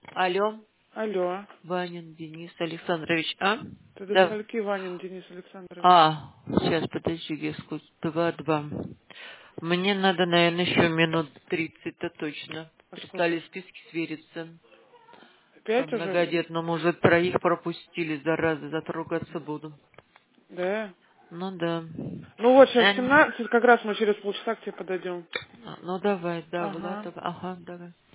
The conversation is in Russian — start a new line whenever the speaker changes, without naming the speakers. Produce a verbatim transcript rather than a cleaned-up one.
Алло,
Алло.
Ванин Денис Александрович, а?
Ты до
Да.
скольки, Ванин Денис Александрович?
А, сейчас, подожди, я сколько? Два-два. Мне надо, наверное, еще минут тридцать-то точно.
А сколько?
Прислали списки свериться. По
Пять уже?
многодетному уже троих пропустили, зараза, затрогаться буду.
Да.
Ну да.
Ну вот, сейчас
Ань.
семнадцать, как раз мы через полчаса к тебе подойдем.
Ну давай, да,
Ага.
Влад, ага, давай.